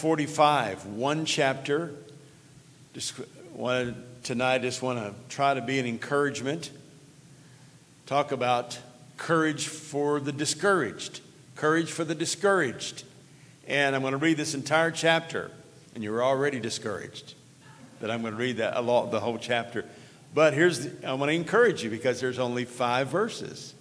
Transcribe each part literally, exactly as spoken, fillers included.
forty-five, one chapter. Just wanted, tonight, just want to try to be an encouragement. Talk about courage for the discouraged. Courage for the discouraged. And I'm going to read this entire chapter. And you're already discouraged that I'm going to read that a lot, the whole chapter. But here's, the, I want to encourage you because there's only five verses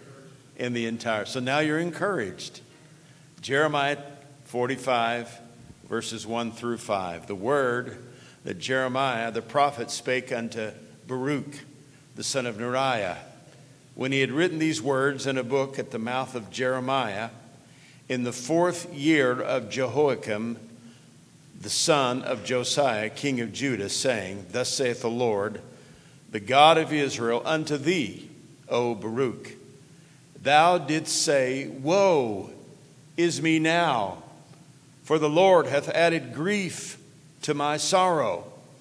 in the entire. So now you're encouraged. Jeremiah forty-five, verses one through five. The word that Jeremiah the prophet spake unto Baruch, the son of Neriah, when he had written these words in a book at the mouth of Jeremiah, in the fourth year of Jehoiakim, the son of Josiah, king of Judah, saying, Thus saith the Lord, the God of Israel, unto thee, O Baruch, thou didst say, Woe is me now, for the Lord hath added grief to my sorrow.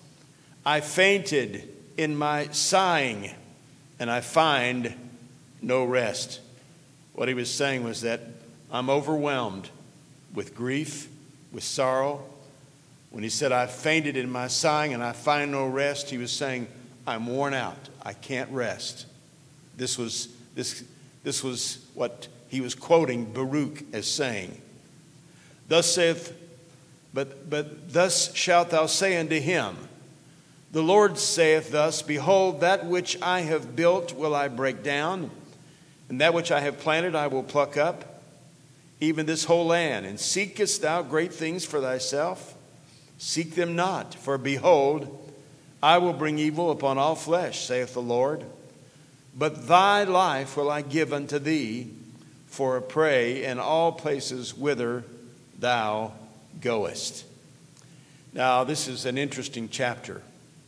I fainted in my sighing, and I find no rest. What he was saying was that I'm overwhelmed with grief, with sorrow. When he said, I fainted in my sighing and I find no rest, he was saying, I'm worn out. I can't rest. This was, this, this was what he was quoting Baruch as saying. Thus saith, but, but thus shalt thou say unto him, the Lord saith thus, Behold, that which I have built will I break down, and that which I have planted I will pluck up, even this whole land. And seekest thou great things for thyself? Seek them not, for behold, I will bring evil upon all flesh, saith the Lord. But thy life will I give unto thee for a prey in all places whither thou goest. Now, this is an interesting chapter.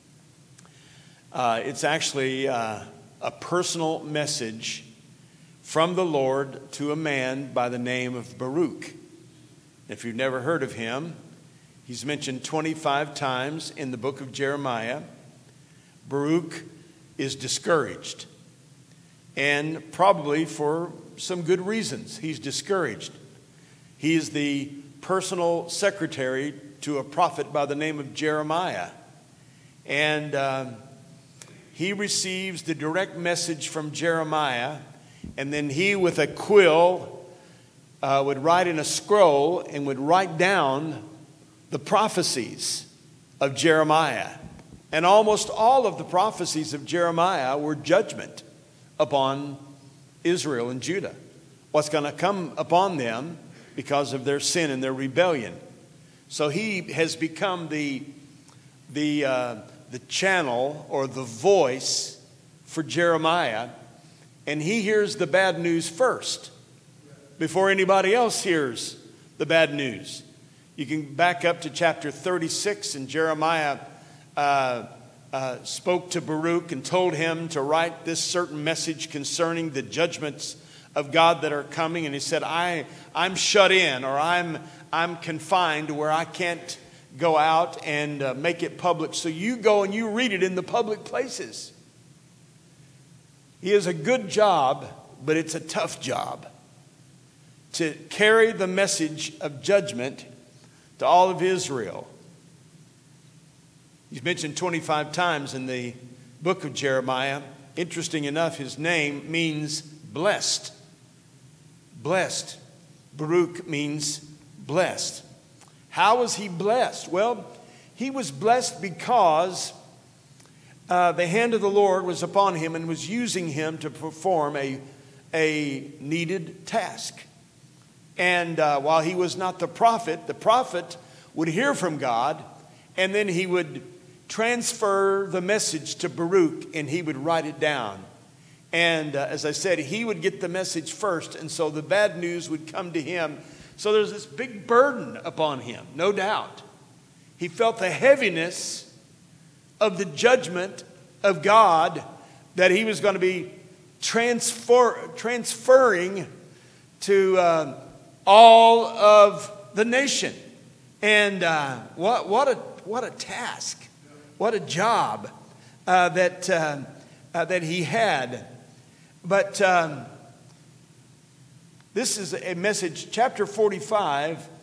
Uh, it's actually uh, a personal message from the Lord to a man by the name of Baruch. If you've never heard of him, he's mentioned twenty-five times in the book of Jeremiah. Baruch is discouraged, and probably for some good reasons. He's discouraged. He is the personal secretary to a prophet by the name of Jeremiah, and uh, he receives the direct message from Jeremiah, and then he, with a quill, uh, would write in a scroll and would write down the prophecies of Jeremiah. And almost all of the prophecies of Jeremiah were judgment upon Israel and Judah. What's going to come upon them because of their sin and their rebellion. So he has become the, the, uh, the channel or the voice for Jeremiah. And he hears the bad news first before anybody else hears the bad news. You can back up to chapter thirty-six, and Jeremiah uh, uh, spoke to Baruch and told him to write this certain message concerning the judgments of God that are coming. And he said, I, I'm shut in, or I'm, I'm confined to where I can't go out and uh, make it public. So you go and you read it in the public places. He has a good job, but it's a tough job to carry the message of judgment to all of Israel. He's mentioned twenty-five times in the book of Jeremiah. Interesting enough, his name means blessed. Blessed. Baruch means blessed. How was he blessed? Well, he was blessed because uh, the hand of the Lord was upon him and was using him to perform a, a needed task. And uh, while he was not the prophet, the prophet would hear from God, and then he would transfer the message to Baruch, and he would write it down. And uh, as I said, he would get the message first, and so the bad news would come to him. So there's this big burden upon him, no doubt. He felt the heaviness of the judgment of God that he was going to be transfer, transferring to uh, all of the nation. And uh, what, what, a, what a task, what a job uh, that, uh, uh, that he had. But um, this is a message, chapter forty-five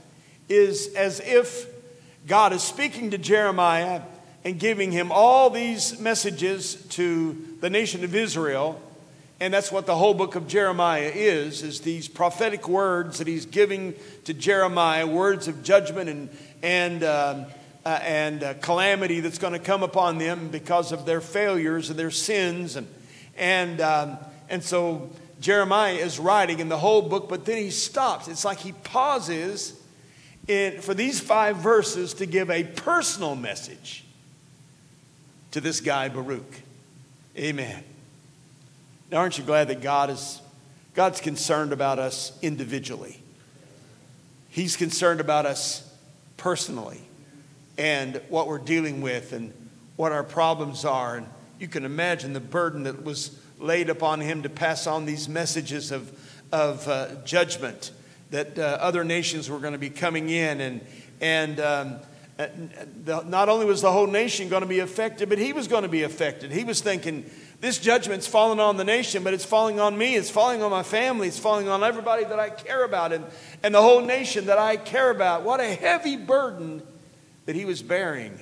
is as if God is speaking to Jeremiah and giving him all these messages to the nation of Israel. And that's what the whole book of Jeremiah is, is these prophetic words that he's giving to Jeremiah, words of judgment and and um, uh, and uh, calamity that's going to come upon them because of their failures and their sins. And and um, and so Jeremiah is writing in the whole book, but then he stops. It's like he pauses in, for these five verses to give a personal message to this guy, Baruch. Amen. Now, aren't you glad that God is God's concerned about us individually? He's concerned about us personally and what we're dealing with and what our problems are. And you can imagine the burden that was laid upon him to pass on these messages of, of uh, judgment that uh, other nations were going to be coming in. And, and um, the, not only was the whole nation going to be affected, but he was going to be affected. He was thinking, this judgment's falling on the nation, but it's falling on me. It's falling on my family. It's falling on everybody that I care about and, and the whole nation that I care about. What a heavy burden that he was bearing.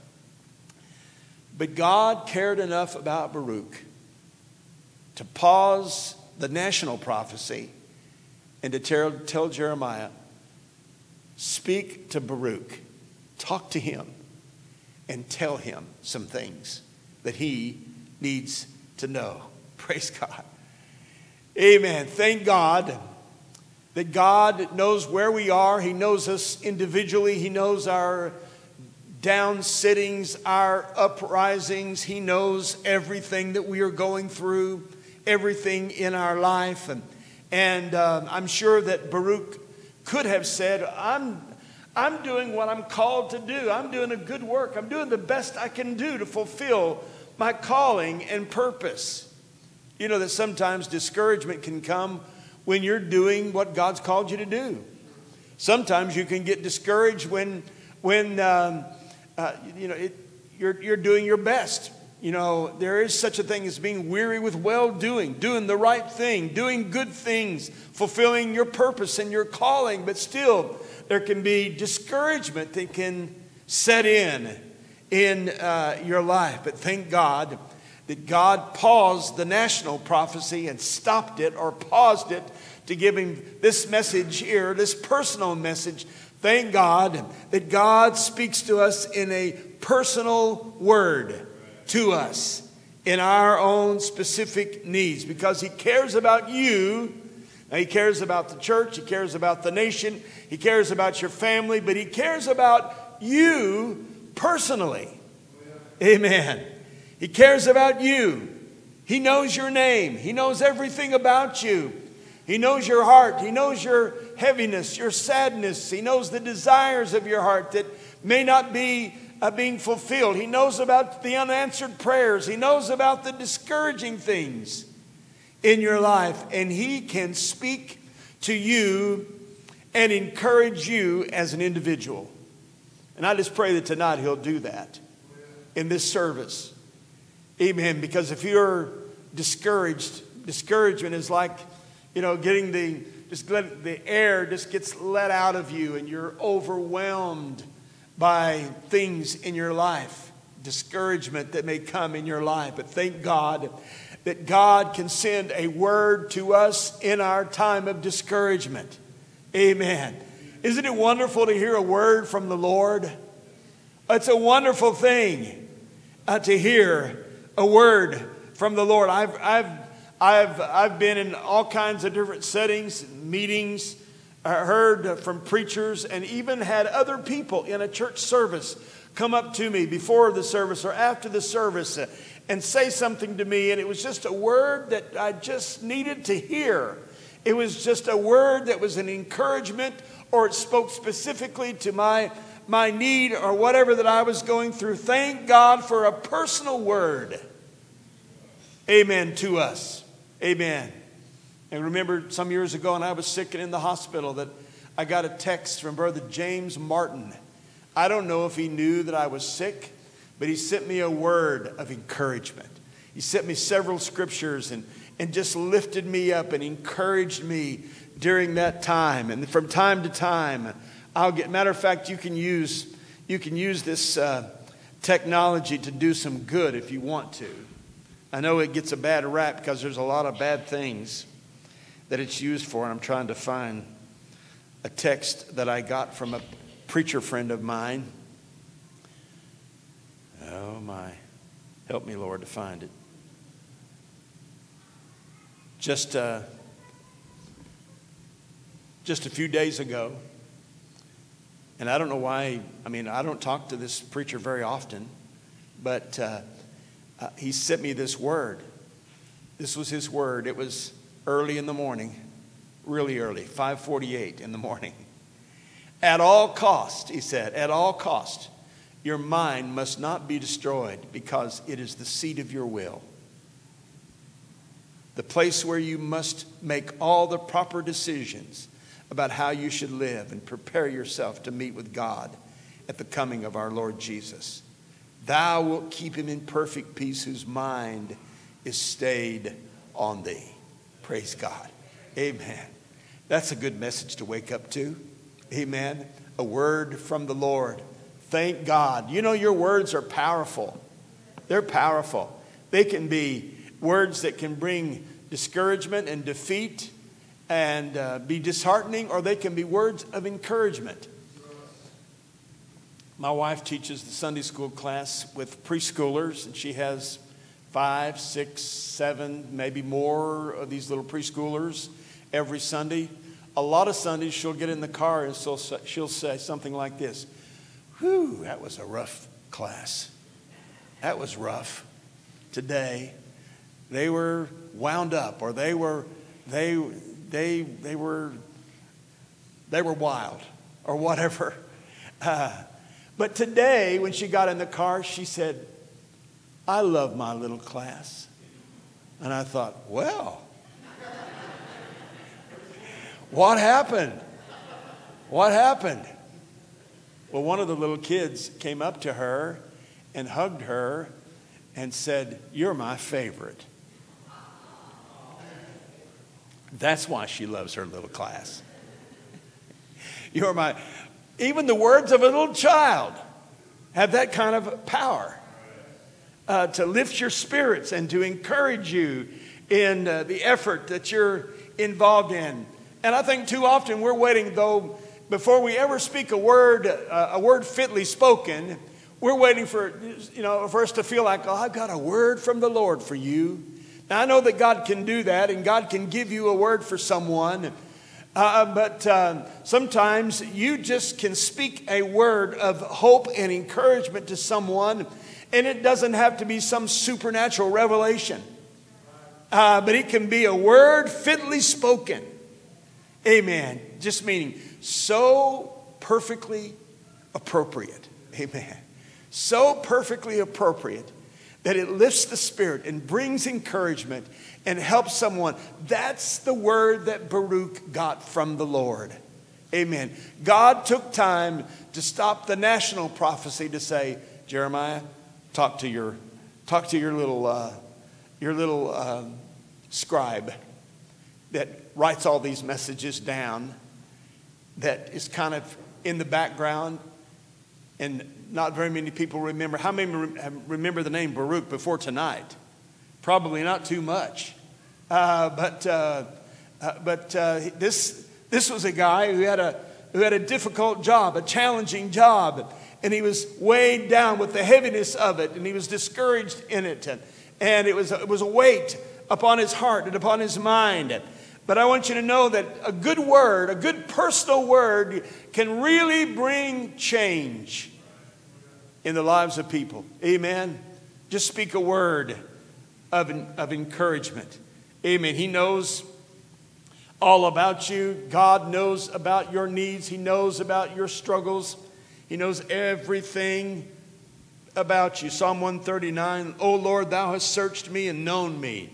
But God cared enough about Baruch to pause the national prophecy and to tell, tell Jeremiah, speak to Baruch, talk to him, and tell him some things that he needs to know. Praise God. Amen. Thank God that God knows where we are. He knows us individually. He knows our down sittings, our uprisings. He knows everything that we are going through, everything in our life. And, and um, I'm sure that Baruch could have said, I'm I'm doing what I'm called to do. I'm doing a good work. I'm doing the best I can do to fulfill my calling and purpose. You know that sometimes discouragement can come when you're doing what God's called you to do. Sometimes you can get discouraged when, when um, uh, you know, it, you're you're doing your best. You know, there is such a thing as being weary with well-doing, doing the right thing, doing good things, fulfilling your purpose and your calling. But still, there can be discouragement that can set in in uh, your life. But thank God that God paused the national prophecy and stopped it or paused it to give him this message here, this personal message. Thank God that God speaks to us in a personal word to us in our own specific needs because he cares about you. Now, he cares about the church. He cares about the nation. He cares about your family, but he cares about you personally. Amen. He cares about you. He knows your name. He knows everything about you. He knows your heart. He knows your heaviness, your sadness. He knows the desires of your heart that may not be uh, being fulfilled. He knows about the unanswered prayers. He knows about the discouraging things in your life. And he can speak to you and encourage you as an individual. And I just pray that tonight he'll do that in this service. Amen. Because if you're discouraged, discouragement is like, you know, getting the, just let the air just gets let out of you and you're overwhelmed by things in your life, discouragement that may come in your life. But thank God that God can send a word to us in our time of discouragement. Amen. Isn't it wonderful to hear a word from the Lord? It's a wonderful thing uh, to hear a word from the Lord. I've, I've, I've, I've been in all kinds of different settings, meetings, uh, heard from preachers, and even had other people in a church service come up to me before the service or after the service uh, and say something to me. And it was just a word that I just needed to hear. It was just a word that was an encouragement, or it spoke specifically to my my need or whatever that I was going through. Thank God for a personal word. Amen to us. Amen. And remember some years ago when I was sick and in the hospital that I got a text from Brother James Martin. I don't know if he knew that I was sick, but he sent me a word of encouragement. He sent me several scriptures and, and just lifted me up and encouraged me during that time. And from time to time, I'll get, matter of fact, you can use, you can use this uh, technology to do some good if you want to. I know it gets a bad rap because there's a lot of bad things that it's used for. And I'm trying to find a text that I got from a preacher friend of mine. Oh my, help me, Lord, to find it. Just, uh, just a few days ago, and I don't know why, I mean, I don't talk to this preacher very often, but uh, uh, he sent me this word. This was his word. It was early in the morning, really early, five forty-eight in the morning. At all cost, he said, at all cost, your mind must not be destroyed because it is the seat of your will. The place where you must make all the proper decisions about how you should live and prepare yourself to meet with God at the coming of our Lord Jesus. Thou wilt keep him in perfect peace whose mind is stayed on thee. Praise God. Amen. That's a good message to wake up to. Amen. A word from the Lord. Thank God. You know, your words are powerful. They're powerful. They can be words that can bring discouragement and defeat and uh, be disheartening, or they can be words of encouragement. My wife teaches the Sunday school class with preschoolers, and she has five, six, seven, maybe more of these little preschoolers every Sunday. A lot of Sundays she'll get in the car and she'll say, she'll say something like this. Whew, that was a rough class. That was rough. Today, they were wound up, or they were they they they were they were wild, or whatever. Uh, but today, when she got in the car, she said, "I love my little class." And I thought, well, what happened? What happened? Well, one of the little kids came up to her and hugged her and said, "You're my favorite." That's why she loves her little class. You're my, even the words of a little child have that kind of power uh, to lift your spirits and to encourage you in uh, the effort that you're involved in. And I think too often we're waiting, though, before we ever speak a word, uh, a word fitly spoken, we're waiting for, you know, for us to feel like, oh, I've got a word from the Lord for you. Now, I know that God can do that, and God can give you a word for someone. Uh, but uh, sometimes you just can speak a word of hope and encouragement to someone, and it doesn't have to be some supernatural revelation. Uh, but it can be a word fitly spoken. Amen. Just meaning so perfectly appropriate. Amen. So perfectly appropriate that it lifts the spirit and brings encouragement and helps someone. That's the word that Baruch got from the Lord. Amen. God took time to stop the national prophecy to say, Jeremiah, talk to your, talk to your little, uh, your little uh, scribe that writes all these messages down, that is kind of in the background, and not very many people remember. How many remember the name Baruch before tonight? Probably not too much. Uh, but uh, uh, but uh, this this was a guy who had a who had a difficult job, a challenging job, and he was weighed down with the heaviness of it, and he was discouraged in it, and, and it was it was a weight upon his heart and upon his mind. But I want you to know that a good word, a good personal word, can really bring change in the lives of people. Amen. Just speak a word of, of encouragement. Amen. He knows all about you. God knows about your needs. He knows about your struggles. He knows everything about you. Psalm one thirty-nine, O Lord, thou hast searched me and known me.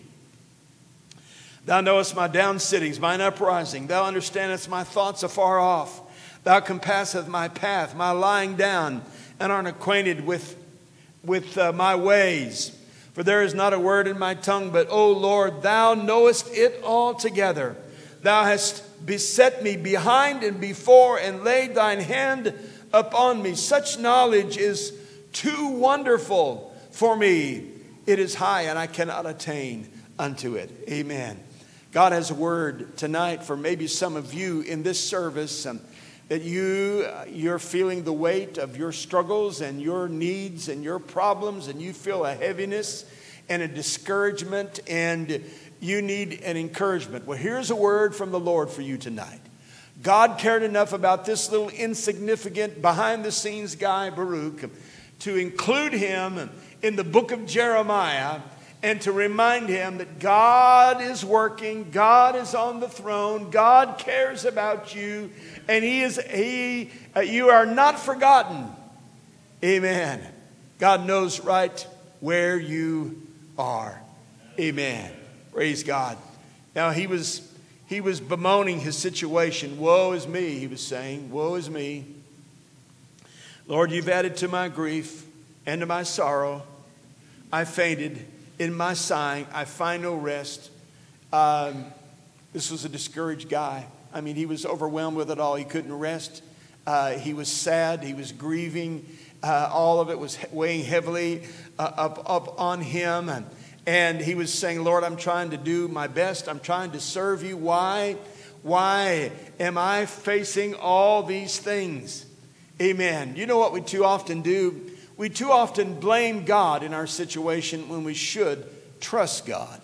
Thou knowest my down sittings, mine uprising. Thou understandest my thoughts afar off. Thou compasseth my path, my lying down, and art acquainted with, with uh, my ways. For there is not a word in my tongue, but, O Lord, thou knowest it altogether. Thou hast beset me behind and before, and laid thine hand upon me. Such knowledge is too wonderful for me. It is high, and I cannot attain unto it. Amen. God has a word tonight for maybe some of you in this service, um, that you, uh, you're feeling the weight of your struggles and your needs and your problems, and you feel a heaviness and a discouragement, and you need an encouragement. Well, here's a word from the Lord for you tonight. God cared enough about this little insignificant behind-the-scenes guy, Baruch, to include him in the book of Jeremiah and to remind him that God is working, God is on the throne, God cares about you, and He is He. Uh, you are not forgotten. Amen. God knows right where you are. Amen. Praise God. Now he was he was bemoaning his situation. Woe is me, he was saying. Woe is me. Lord, you've added to my grief and to my sorrow. I fainted in my sighing. I find no rest. Um, this was a discouraged guy. I mean, he was overwhelmed with it all. He couldn't rest. Uh, he was sad. He was grieving. Uh, all of it was weighing heavily uh, up, up on him. And, and he was saying, Lord, I'm trying to do my best. I'm trying to serve you. Why? Why am I facing all these things? Amen. You know what we too often do? We too often blame God in our situation when we should trust God.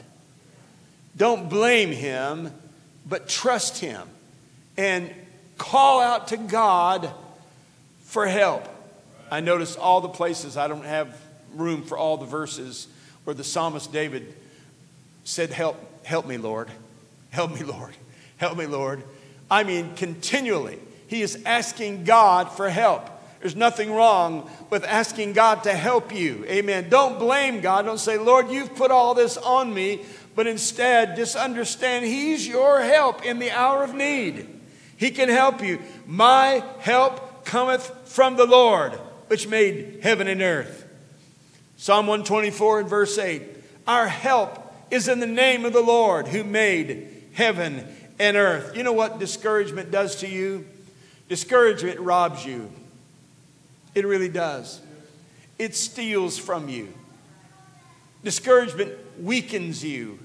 Don't blame Him, but trust Him. And call out to God for help. I notice all the places, I don't have room for all the verses, where the psalmist David said, help, help me, Lord. Help me, Lord. Help me, Lord. I mean, continually, he is asking God for help. There's nothing wrong with asking God to help you. Amen. Don't blame God. Don't say, Lord, you've put all this on me. But instead, just understand He's your help in the hour of need. He can help you. My help cometh from the Lord, which made heaven and earth. Psalm one twenty-four and verse eight. Our help is in the name of the Lord who made heaven and earth. You know what discouragement does to you? Discouragement robs you. It really does. It steals from you. Discouragement weakens you.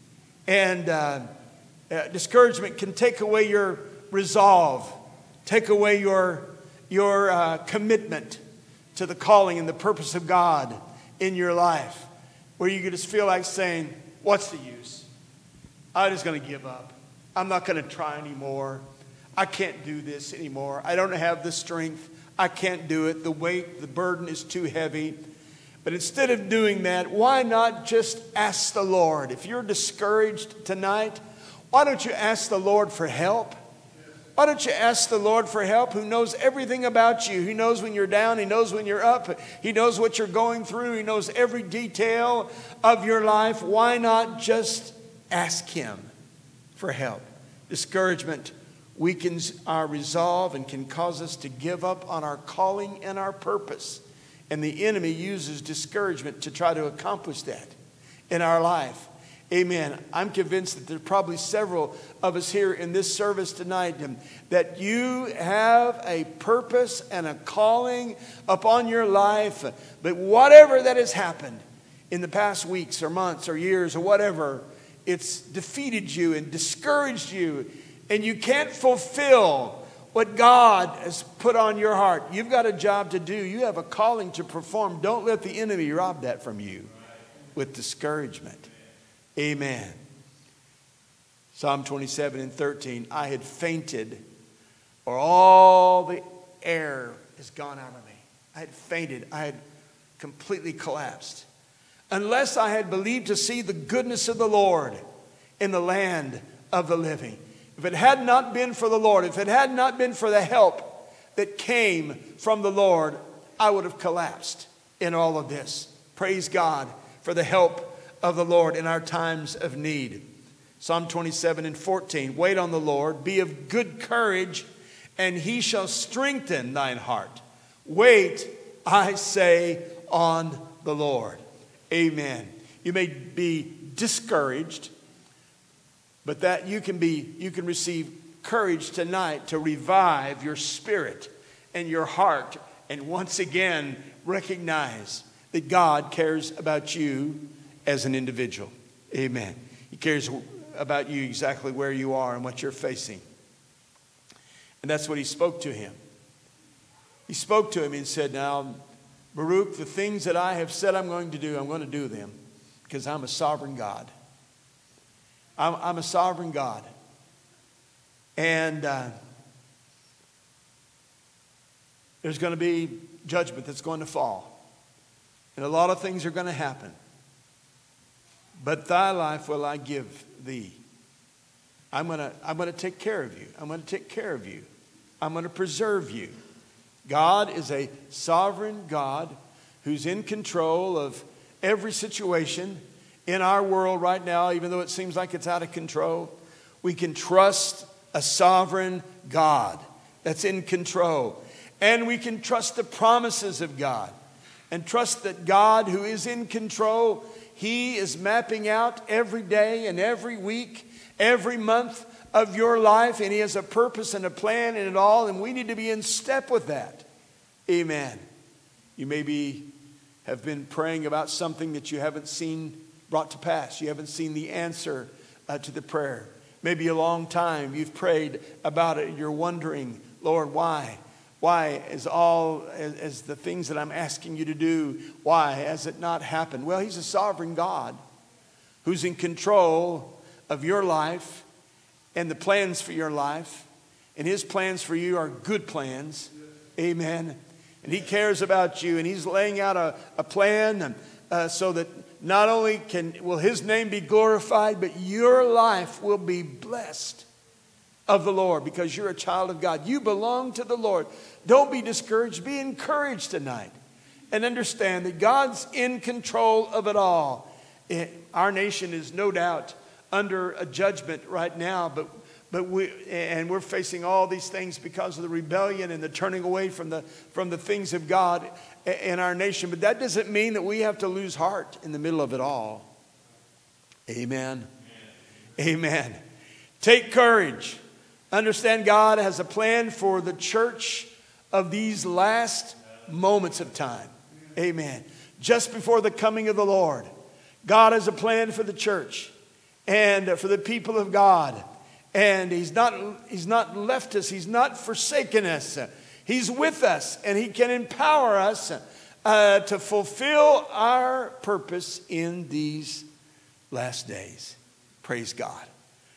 And uh, uh, discouragement can take away your resolve, take away your, your uh, commitment to the calling and the purpose of God in your life, where you just feel like saying, what's the use? I'm just going to give up. I'm not going to try anymore. I can't do this anymore. I don't have the strength. I can't do it. The weight, the burden is too heavy. But instead of doing that, why not just ask the Lord? If you're discouraged tonight, why don't you ask the Lord for help? Why don't you ask the Lord for help, who knows everything about you? He knows when you're down. He knows when you're up. He knows what you're going through. He knows every detail of your life. Why not just ask Him for help? Discouragement weakens our resolve and can cause us to give up on our calling and our purpose. And the enemy uses discouragement to try to accomplish that in our life. Amen. I'm convinced that there are probably several of us here in this service tonight um, that you have a purpose and a calling upon your life. But whatever that has happened in the past weeks or months or years or whatever, it's defeated you and discouraged you. And you can't fulfill what God has put on your heart. You've got a job to do. You have a calling to perform. Don't let the enemy rob that from you with discouragement. Amen. Psalm twenty-seven and thirteen. I had fainted, or all the air has gone out of me. I had fainted. I had completely collapsed. Unless I had believed to see the goodness of the Lord in the land of the living. If it had not been for the Lord, if it had not been for the help that came from the Lord, I would have collapsed in all of this. Praise God for the help of the Lord in our times of need. Psalm twenty-seven and fourteen. Wait on the Lord, be of good courage, and He shall strengthen thine heart. Wait, I say, on the Lord. Amen. You may be discouraged, but that you can be, you can receive courage tonight to revive your spirit and your heart, and once again recognize that God cares about you as an individual. Amen. He cares about you exactly where you are and what you're facing. And that's what he spoke to him. He spoke to him and said, now, Baruch, the things that I have said I'm going to do, I'm going to do them because I'm a sovereign God. I'm, I'm a sovereign God. And uh, there's going to be judgment that's going to fall. And a lot of things are going to happen. But thy life will I give thee. I'm going to, I'm going to take care of you. I'm going to take care of you. I'm going to preserve you. God is a sovereign God who's in control of every situation in our world right now, even though it seems like it's out of control. We can trust a sovereign God that's in control. And we can trust the promises of God and trust that God, who is in control, He is mapping out every day and every week, every month of your life, and He has a purpose and a plan in it all, and we need to be in step with that. Amen. You maybe have been praying about something that you haven't seen brought to pass. You haven't seen the answer uh, to the prayer. Maybe a long time you've prayed about it. You're wondering, Lord, why? Why is all as, as the things that I'm asking you to do, why has it not happened? Well, He's a sovereign God who's in control of your life and the plans for your life. And His plans for you are good plans. Amen. And He cares about you, and He's laying out a, a plan uh, so that not only can will His name be glorified, but your life will be blessed of the Lord because you're a child of God. You belong to the Lord. Don't be discouraged. Be encouraged tonight and understand that God's in control of it all. It, our nation is no doubt under a judgment right now, but But we and we're facing all these things because of the rebellion and the turning away from the from the things of God in our nation. But that doesn't mean that we have to lose heart in the middle of it all. Amen. Amen. Amen. Take courage. Understand God has a plan for the church of these last moments of time. Amen. Just before the coming of the Lord, God has a plan for the church and for the people of God. And he's not, he's not left us. He's not forsaken us. He's with us. And He can empower us uh, to fulfill our purpose in these last days. Praise God.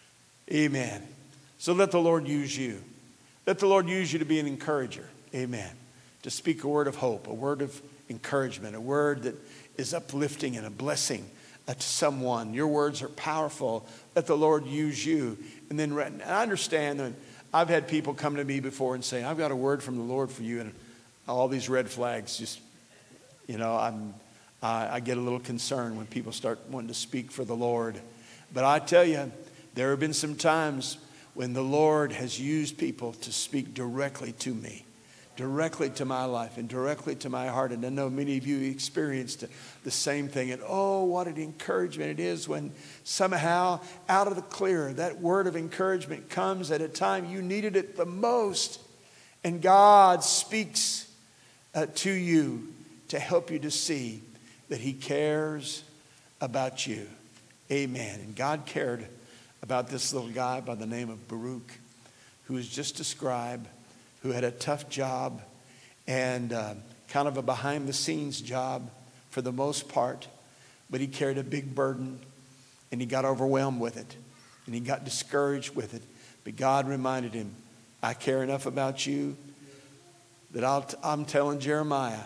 Amen. So let the Lord use you. Let the Lord use you to be an encourager. Amen. To speak a word of hope, a word of encouragement, a word that is uplifting and a blessing uh, to someone. Your words are powerful. Let the Lord use you. And then and I understand that I've had people come to me before and say, I've got a word from the Lord for you. And all these red flags just, you know, I'm, I, I get a little concerned when people start wanting to speak for the Lord. But I tell you, there have been some times when the Lord has used people to speak directly to me, directly to my life and directly to my heart. And I know many of you experienced the same thing. And oh, what an encouragement it is when somehow out of the clear, that word of encouragement comes at a time you needed it the most. And God speaks uh, to you to help you to see that He cares about you. Amen. And God cared about this little guy by the name of Baruch, who was just described, who had a tough job and uh, kind of a behind-the-scenes job for the most part. But he carried a big burden, and he got overwhelmed with it, and he got discouraged with it. But God reminded him, I care enough about you that I'll t- I'm telling Jeremiah,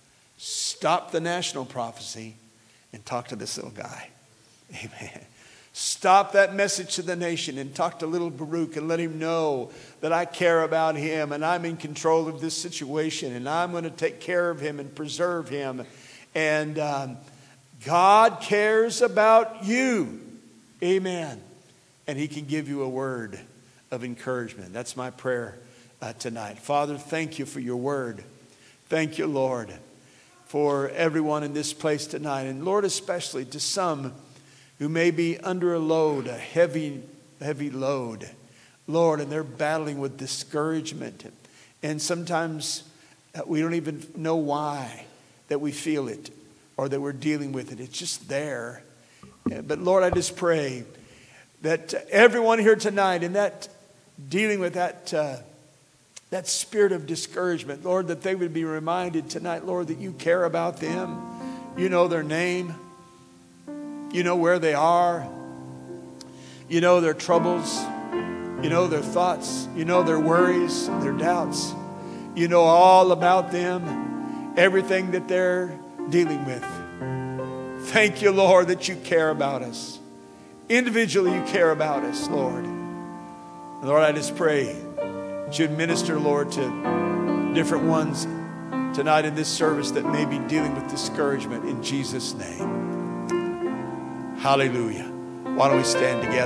stop the national prophecy and talk to this little guy. Amen. Stop that message to the nation and talk to little Baruch and let him know that I care about him and I'm in control of this situation and I'm going to take care of him and preserve him. And um, God cares about you. Amen. And He can give you a word of encouragement. That's my prayer uh, tonight. Father, thank you for your word. Thank you, Lord, for everyone in this place tonight. And Lord, especially to some who may be under a load, a heavy, heavy load. Lord, and they're battling with discouragement. And sometimes we don't even know why that we feel it or that we're dealing with it. It's just there. But Lord, I just pray that everyone here tonight in that dealing with that uh, that spirit of discouragement, Lord, that they would be reminded tonight, Lord, that you care about them. You know their name. You know where they are. You know their troubles. You know their thoughts. You know their worries, their doubts. You know all about them, everything that they're dealing with. Thank you, Lord, that you care about us. Individually, you care about us, Lord. Lord, I just pray that you'd minister, Lord, to different ones tonight in this service that may be dealing with discouragement in Jesus' name. Hallelujah. Why don't we stand together?